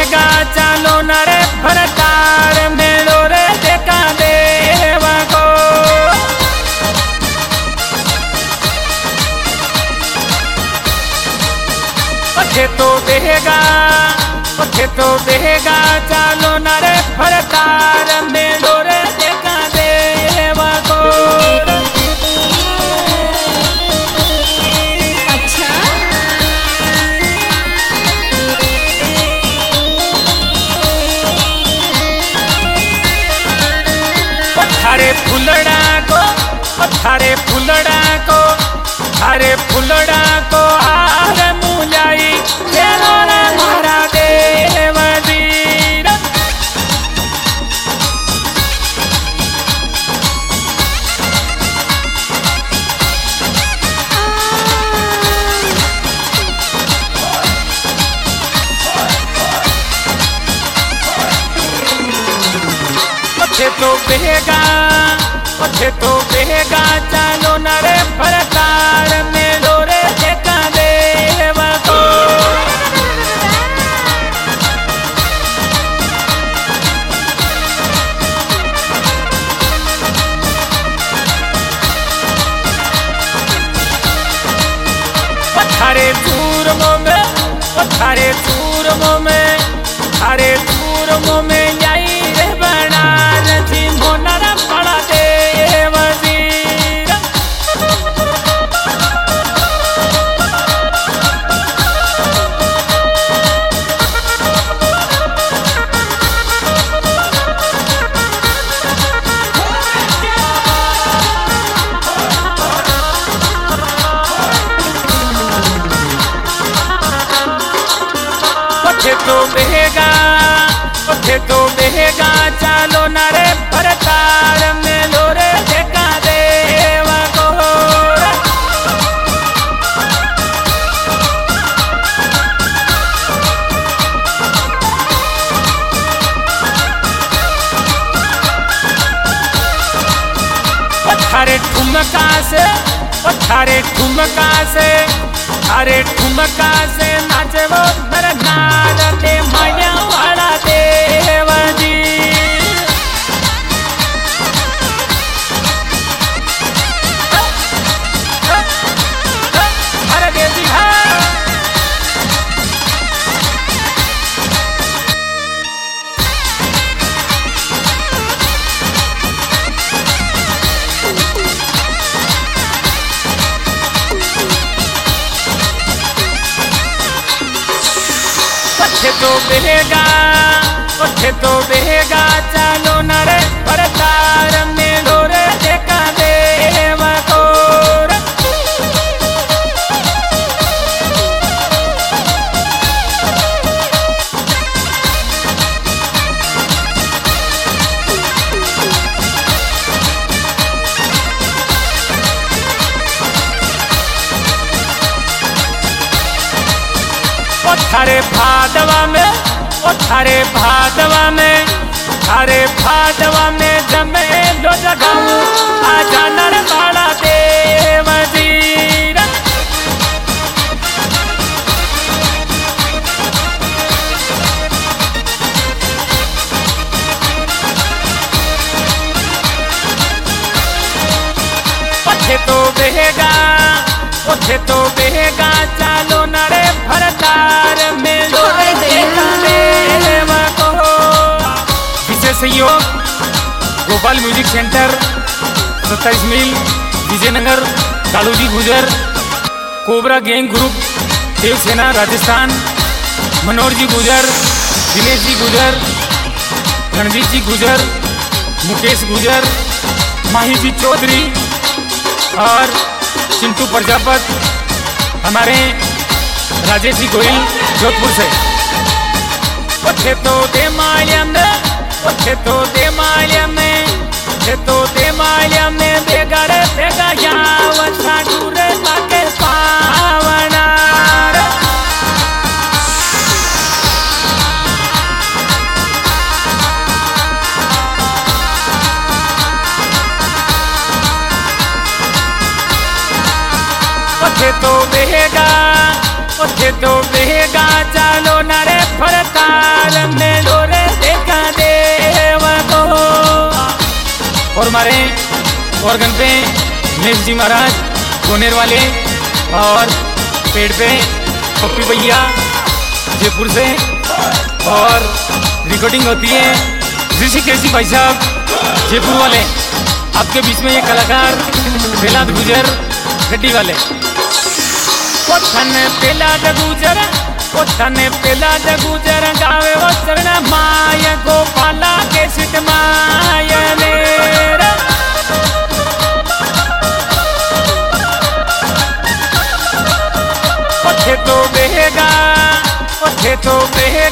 बेगा चालो नरे फरकार मेलो रे देखा देवा को पथे तो बेगा चालो नरे फरकार मेलो रे देखा देवा को थारे फुलड़ा को हार मुलाई तेरा रे मारा देव वीर पथे तो बेगा चालो नरे फरकार मेलो रे देखा देवा को थारे चूरमो में जाई रे बनार थी मोनर पड़ा देव वीर पथे तो बेगा चालो नरे फरकार मेलो रे देखा देवा को थारे ठुमका से नाचे वो नरनार ते माया वाला देव जी अरे देव जी पथे तो बेगा चालो नरे फरकार मेलो रे देखा देवा को थारे भादवा में जमे लो जगाऊं आजा नर बाड़ा देव वीर पथे तो बेगा चालो नरे फरकार मेलो देखा देवा को विशेष सहयोग गोपाल म्यूजिक सेंटर 27 मील Vijaynagar Kaluji Gujar Cobra gang group Devsena Rajasthan Manohar ji Gujar Dinesh जी गुजर रणजीत जी गुजर मुकेश गुजर माही जी चौधरी और चिंटू प्रजापत हमारे राजेश जी गोयल जोधपुर से पथे तो दे मालिया में बेगा रे बेगा यावत साडूरे ताके पावनार पथे तो बेगा चालो नरे फरकार में ढोरे देखा देवा को। और हमारे ऑर्गन पे मेघ जी महाराज कोनेर वाले, और पेड़ पे पप्पी भैया जयपुर से, और रिकॉर्डिंग होती है ऋषिकेश भाई साहब जयपुर वाले। आपके बीच में ये कलाकार बेलाद गुजर गड्डी वाले। पेलाद गुजर गावे वो चरण माया गोपाला के सिट माया ने। पथे तो बेगा